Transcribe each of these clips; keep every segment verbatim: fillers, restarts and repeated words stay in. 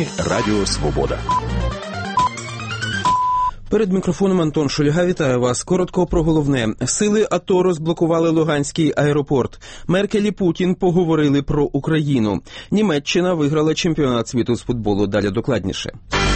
новини Радіо Свобода. Перед мікрофоном Антон Шульга, вітаю вас. Коротко про головне. Сили АТО розблокували Луганський аеропорт. Меркель і Путін поговорили про Україну. Німеччина виграла чемпіонат світу з футболу. Далі докладніше.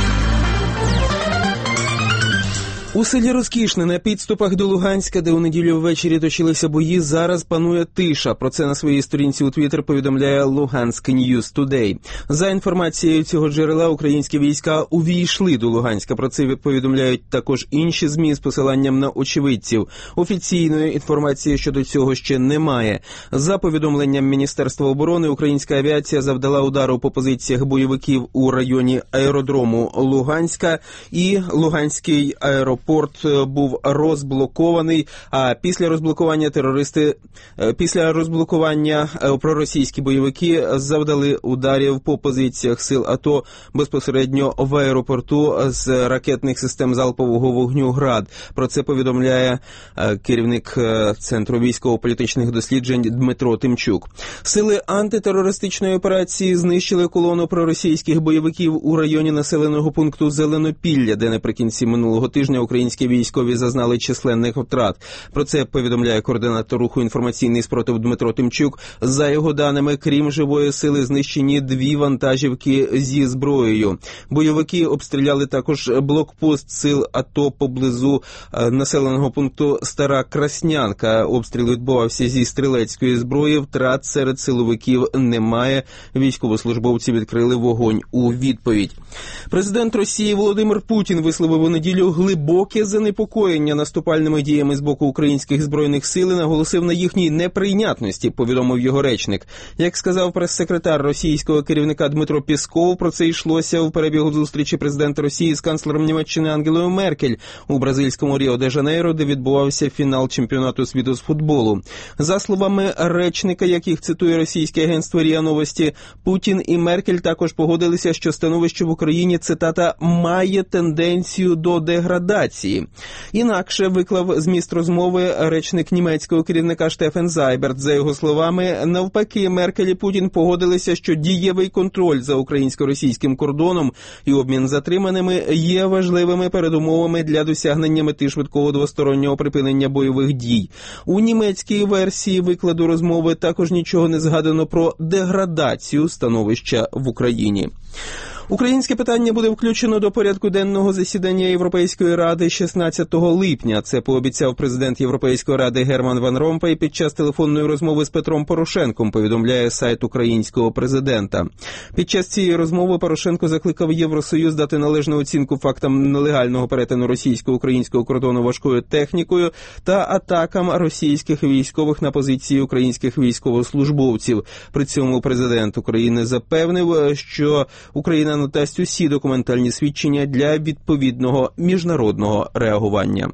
У селі Розкішне на підступах до Луганська, де у неділю ввечері точилися бої, зараз панує тиша. Про це на своїй сторінці у Твіттер повідомляє Luhansk News Today. За інформацією цього джерела, українські війська увійшли до Луганська. Про це повідомляють також інші ЗМІ з посиланням на очевидців. Офіційної інформації щодо цього ще немає. За повідомленням Міністерства оборони, українська авіація завдала удару по позиціях бойовиків у районі аеродрому Луганська, і Луганський аеропорт Порт був розблокований, а після розблокування терористи, після розблокування проросійські бойовики завдали ударів по позиціях сил АТО безпосередньо в аеропорту з ракетних систем залпового вогню «Град». Про це повідомляє керівник Центру військово-політичних досліджень Дмитро Тимчук. Сили антитерористичної операції знищили колону проросійських бойовиків у районі населеного пункту Зеленопілля, де наприкінці минулого тижня українські військові зазнали численних втрат. Про це повідомляє координатор руху «Інформаційний спротив» Дмитро Тимчук. За його даними, крім живої сили, знищені дві вантажівки зі зброєю. Бойовики обстріляли також блокпост сил АТО поблизу населеного пункту Стара Краснянка. Обстріл відбувався зі стрілецької зброї. Втрат серед силовиків немає. Військовослужбовці відкрили вогонь у відповідь. Президент Росії Володимир Путін висловив у неділю глибоке занепокоєння наступальними діями з боку українських збройних сил і наголосив на їхній неприйнятності, повідомив його речник. Як сказав прес-секретар російського керівника Дмитро Пєсков, про це йшлося у перебігу зустрічі президента Росії з канцлером Німеччини Ангелою Меркель у бразильському Ріо-де-Жанейро, де відбувався фінал чемпіонату світу з футболу. За словами речника, яких цитує російське агентство РІА Новості, Путін і Меркель також погодилися, що становище в Україні, цитата, «має тенденцію до деградації». Інакше виклав зміст розмови речник німецького керівника Штефан Зайберт. За його словами, навпаки, Меркель і Путін погодилися, що дієвий контроль за українсько-російським кордоном і обмін затриманими є важливими передумовами для досягнення мети швидкого двостороннього припинення бойових дій. У німецькій версії викладу розмови також нічого не згадано про деградацію становища в Україні. Українське питання буде включено до порядку денного засідання Європейської ради шістнадцятого липня. Це пообіцяв президент Європейської ради Герман Ван Ромпой під час телефонної розмови з Петром Порошенком, повідомляє сайт українського президента. Під час цієї розмови Порошенко закликав Євросоюз дати належну оцінку фактам нелегального перетину російсько-українського кордону важкою технікою та атакам російських військових на позиції українських військовослужбовців. При цьому президент України запевнив, що Україна надасть усі документальні свідчення для відповідного міжнародного реагування.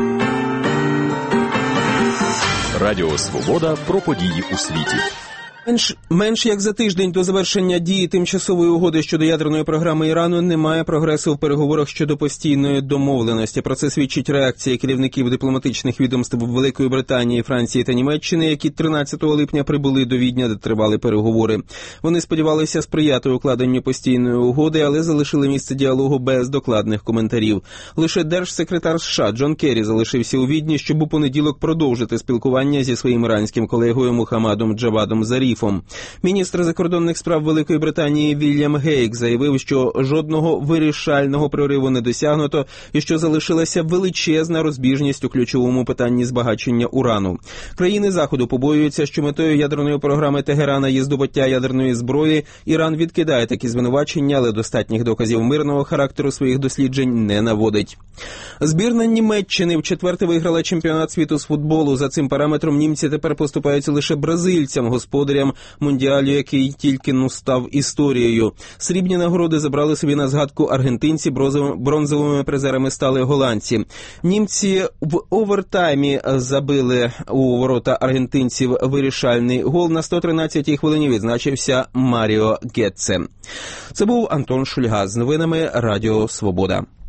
Радіо Свобода про події у світі. Менш, менш як за тиждень до завершення дії тимчасової угоди щодо ядерної програми Ірану немає прогресу в переговорах щодо постійної домовленості. Про це свідчить реакція керівників дипломатичних відомств Великої Британії, Франції та Німеччини, які тринадцятого липня прибули до Відня, де тривали переговори. Вони сподівалися сприяти укладенню постійної угоди, але залишили місце діалогу без докладних коментарів. Лише держсекретар США Джон Керрі залишився у Відні, щоб у понеділок продовжити спілкування зі своїм іранським колегою Мухаммадом Джавадом Заріфом. Міністр закордонних справ Великої Британії Вільям Гейк заявив, що жодного вирішального прориву не досягнуто і що залишилася величезна розбіжність у ключовому питанні збагачення урану. Країни Заходу побоюються, що метою ядерної програми Тегерана є здобуття ядерної зброї. Іран відкидає такі звинувачення, але достатніх доказів мирного характеру своїх досліджень не наводить. Збірна Німеччини вчетверте виграла чемпіонат світу з футболу. За цим параметром німці тепер поступаються лише бразильцям, господарям Мундіалю, який тільки ну став історією. Срібні нагороди забрали собі на згадку аргентинці, бронзовими призерами стали голландці. Німці в овертаймі забили у ворота аргентинців вирішальний гол. На сто тринадцятій хвилині відзначився Маріо Гетце. Це був Антон Шульга з новинами Радіо Свобода.